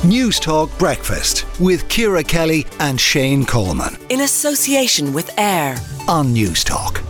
News Talk Breakfast with Ciara Kelly and Shane Coleman. In association with AIR on News Talk.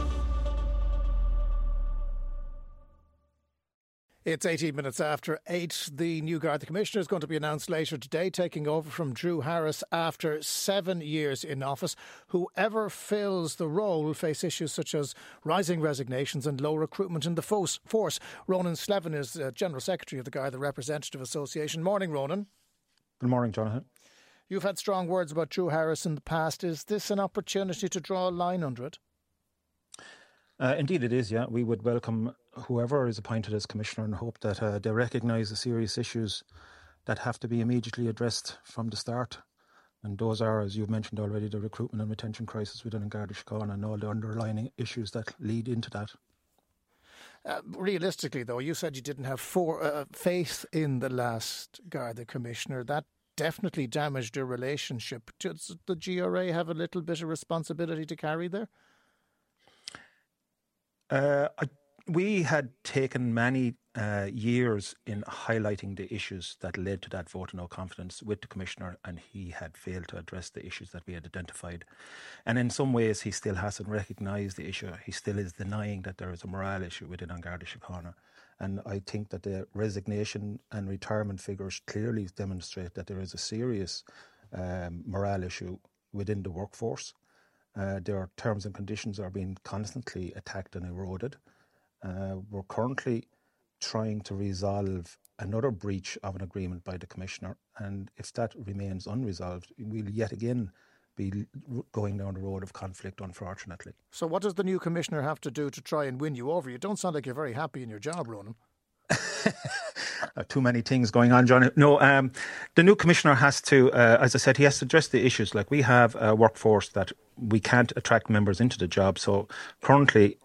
It's 18 minutes after 8. The new Garda Commissioner is going to be announced later today, taking over from Drew Harris after 7 years in office. Whoever fills the role will face issues such as rising resignations and low recruitment in the force. Ronan Slevin is General Secretary of the Garda Representative Association. Morning, Ronan. Good morning, Jonathan. You've had strong words about Drew Harris in the past. Is this an opportunity to draw a line under it? Indeed it is, yeah. We would welcome whoever is appointed as Commissioner and hope that they recognise the serious issues that have to be immediately addressed from the start. And those are, as you've mentioned already, the recruitment and retention crisis within Garda Síochána and all the underlying issues that lead into that. Realistically, though, you said you didn't have faith in the last Garda Commissioner. That definitely damaged your relationship. Does the GRA have a little bit of responsibility to carry there? We had taken many years in highlighting the issues that led to that vote of no confidence with the Commissioner, and he had failed to address the issues that we had identified. And in some ways, he still hasn't recognised the issue. He still is denying that there is a morale issue within Garda Síochána. And I think that the resignation and retirement figures clearly demonstrate that there is a serious morale issue within the workforce. Their terms and conditions are being constantly attacked and eroded. We're currently trying to resolve another breach of an agreement by the Commissioner, and if that remains unresolved, we'll yet again be going down the road of conflict, unfortunately. So what does the new Commissioner have to do to try and win you over? You don't sound like you're very happy in your job, Ronan. Too many things going on, John. No, the new Commissioner has to, as I said, he has to address the issues. Like, we have a workforce that we can't attract members into the job. So currently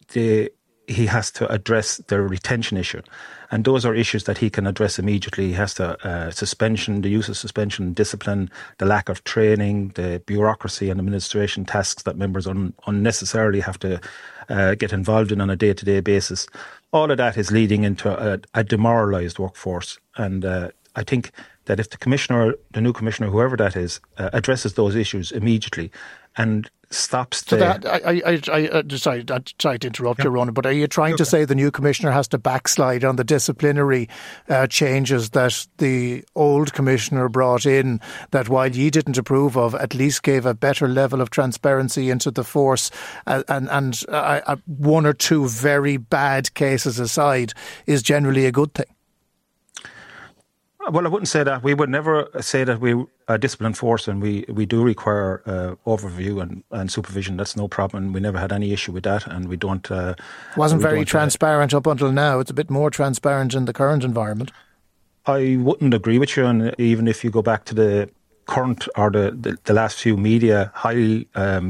he has to address the retention issue. And those are issues that he can address immediately. He has to the use of suspension, discipline, the lack of training, the bureaucracy and administration tasks that members unnecessarily have to get involved in on a day-to-day basis. All of that is leading into a demoralised workforce. And I think that if the new Commissioner, whoever that is, addresses those issues immediately and stops I sorry to interrupt you, Ronan, but are you trying to say the new Commissioner has to backslide on the disciplinary changes that the old Commissioner brought in, that while ye didn't approve of, at least gave a better level of transparency into the force, and one or two very bad cases aside, is generally a good thing? Well, I wouldn't say that. We would never say that we are disciplined force, and we do require overview and supervision. That's no problem. We never had any issue with that, and we don't... Wasn't very transparent up until now. It's a bit more transparent in the current environment. I wouldn't agree with you, and even if you go back to the current or the last few media, high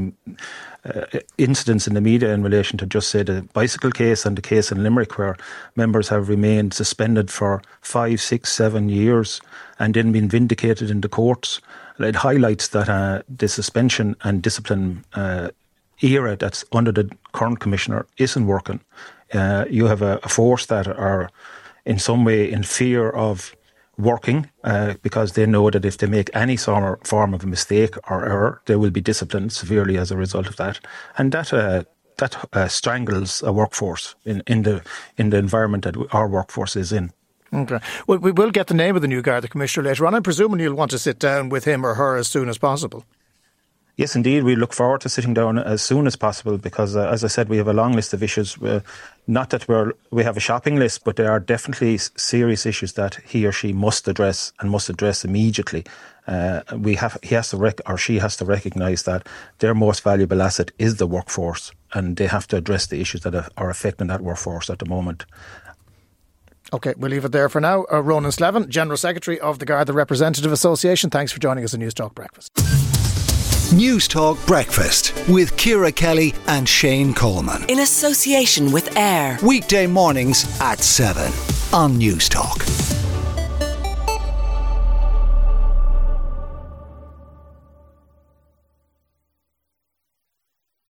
incidents in the media in relation to, just say, the bicycle case and the case in Limerick, where members have remained suspended for 5, 6, 7 years and then been vindicated in the courts. It highlights that the suspension and discipline era that's under the current Commissioner isn't working. You have a force that are in some way in fear of working because they know that if they make any form of a mistake or error, they will be disciplined severely as a result of that. And that strangles a workforce in the environment that our workforce is in. Okay. Well, we will get the name of the new Garda Commissioner later on. I'm presuming you'll want to sit down with him or her as soon as possible. Yes, indeed. We look forward to sitting down as soon as possible because, as I said, we have a long list of issues. Not that we have a shopping list, but there are definitely serious issues that he or she must address and must address immediately. She has to recognise that their most valuable asset is the workforce, and they have to address the issues that are affecting that workforce at the moment. OK, we'll leave it there for now. Ronan Slevin, General Secretary of the Garda Representative Association, thanks for joining us on News Talk Breakfast. News Talk Breakfast with Ciara Kelly and Shane Coleman. In association with AIR. Weekday mornings at 7 on News Talk.